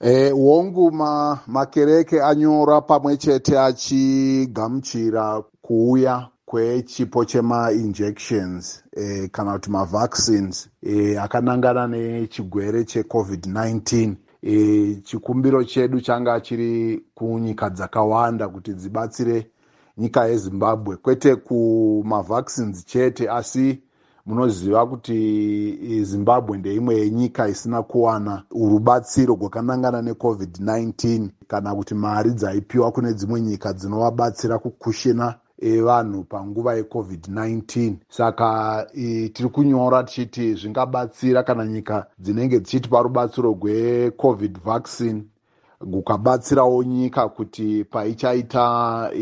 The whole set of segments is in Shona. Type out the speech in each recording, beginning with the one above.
Hongu makereke anyora pamwe chete achigamuchira kuuya kwechipo chema-injections kana kuti ma-vaccines akanangana nechigwere cheCovid-19. Chikumbiro chedu changa chiri kunyika dzakawanda kuti dzibatsire nyika yeZimbabwe, kwete kuma-vaccines chete, asi munoziva kuti Zimbabwe ndeimwe yenyika isina kuwana rubatsiro rwakanangana neCovid-19 kana kuti mari dzaipiwa kune dzimwe nyika dzinovabatsira kukushina vanhu panguva yeCovid-19. Saka tiri kunyora tichiti zvingabatsira kana nyika dzinenge dzichitipa rubatsiro rweCovid vaccine gukabatsirawo nyika kuti paichaita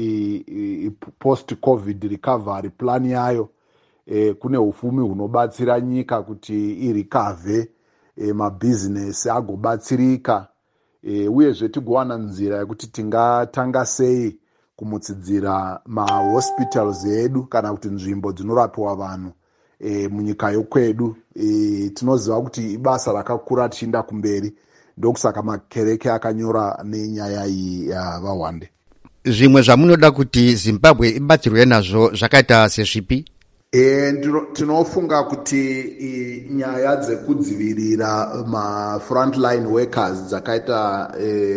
post-Covid recovery plan yayo kune ufumi hunobatsira nyika kuti irikavhe mabhizinesi agobatsirika, uyezve tigowana nzira yekuti tingatanga sei kumutsidzira mahospitals edu kana kuti nzvimbo dzinorapiwa vanhu munyika yokwedu. Tinoziva kuti ibasa rakakura tichienda kumberi, ndokusaka makereke akanyora nenyaya iyi yavawande. Zvimwe zvamunoda kuti Zimbabwe ibatsirwe nazvo zvakaita sezvipi? Tinofunga kuti nyaya dzekudzivirira ma-frontline workers dzakaita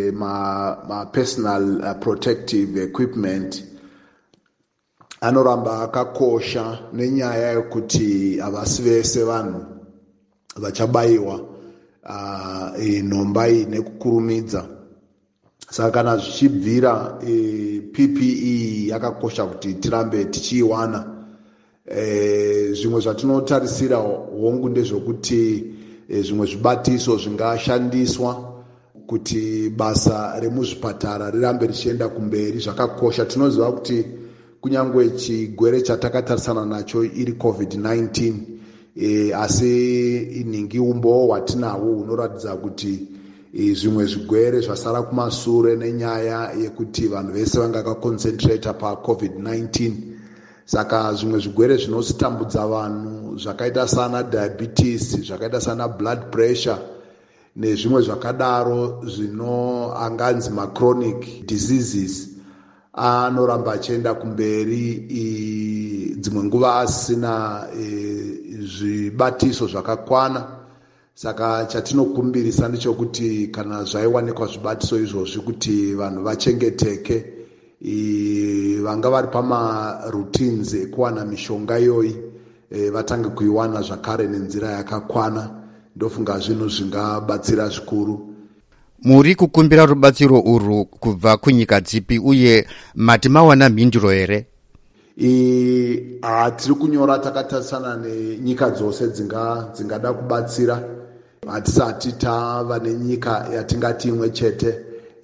ma-personal protective equipment anoramba akakosha, nenyaya yekuti havasi vese vanhu vachabayiwa nhomba iyi nekukurumidza. Saka kana zvichibvira PPE yakakosha kuti tirambe tichiiwana. Zvimwe zvatinotarisira hongu ndezvokuti zvimwe zvibatiso zvingashandiswa kuti basa remuzvipatara rirambe richienda kumberi. Zvakakosha. Tinoziva kuti kunyangwe chigwere chatakatarisana nacho iri COVID-19, asi ningiumbo hwatinahwo hunoratidza kuti zvimwe zvigwere zvasara kumasure nenyaya yekuti vanhu vese vanga vakaconcentrata paCovid-19. Saka zvimwe zvigwere zvinotambudza vanhu zvakaita sana diabetes, zvakaita sana blood pressure nezvimwe zvakadaro anganzi machronic diseases anoramba achienda kumberi, dzimwe nguva asina zvibatiso zvakakwana. Saka chatinokumbirisa ndechekuti kana zvaiwanikwa zvibatiso izvozvi kuti vanhu vachengeteke, vanga vari pama-routines ekuwana mishonga iyoyi vatange kuiwana zvakare nenzira yakakwana. Ndofunga zvinhu zvingabatsira zvikuru. Muri kukumbira rubatsiro urwu kubva kunyika dzipi uye mati mawana mhinduro here? Tiri kunyora takatarisana nenyika dzose dzingada kubatsira. Hatisati tava nenyika yatingati imwe chete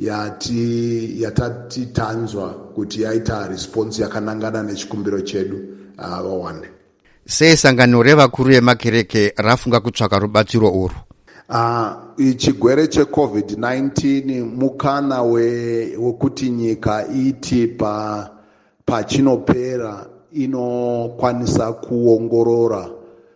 yatati tanzwa kuti yaita response yakanangana nechikumbiro chedu vawande. Sei sangano revakuru vemakereke rafunga kutsvaka rubatsiro urwu? Chigwere cheCovid-19 mukana wekuti nyika iti pachinopera inokwanisa kuongorora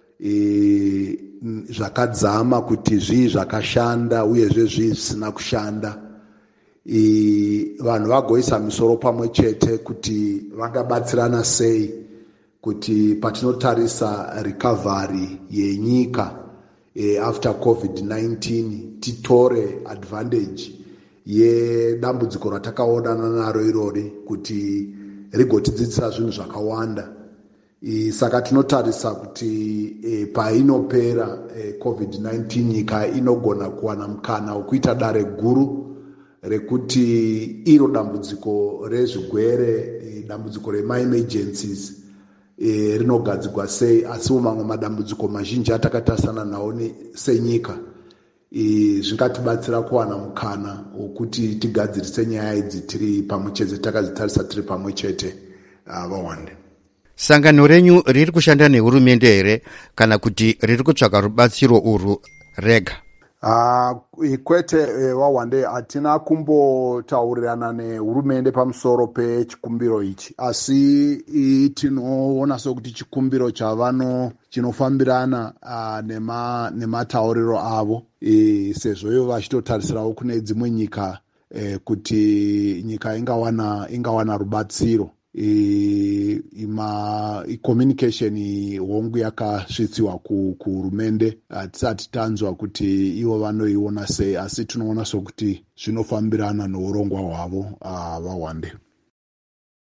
zvakadzama kuti zvii zvakashanda uyezve zvii zvisina kushanda. Vanhu vagoisa misoro pamwe chete kuti vangabatsirana sei kuti patinotarisa recovery yenyika after COVID-19 titore advantage yedambudziko ratakaonana naro irori kuti rigotidzidzisa zvinhu zvakawanda. Saka tinotarisa kuti painopera COVID-19 nyika inogona kuwana mukana wekuita dare guru rekuti iro dambudziko rezvigwere, dambudziko rema-emergencies rinogadzigwa sei, asiwo mamwe madambudziko mazhinji atakatarisana nawo senyika zvingatibatsira kuwana mukana wekuti tigadzirise nyaya idzi tiri pamwe chete, takadzitarisa tiri pamwe chete vawande. Sangano renyu riri kushanda nehurumende here kana kuti riri kutsvaka rubatsiro urwu rega? Kwete Wawande, hatina kumbotaurirana nehurumende pamusoro pechikumbiro ichi, asi tinoona sokuti chikumbiro chinofambirana nematauriro avo, sezvo ivo vachitotarisirawo kune dzimwe nyika kuti nyika ingawana rubatsiro. Communication hongu yakasvitsiwa kuhurumende, hatisati tanzwa kuti ivo vanoiona sei, asi tinoona sokuti zvinofambirana neurongwa hwavo Wawande.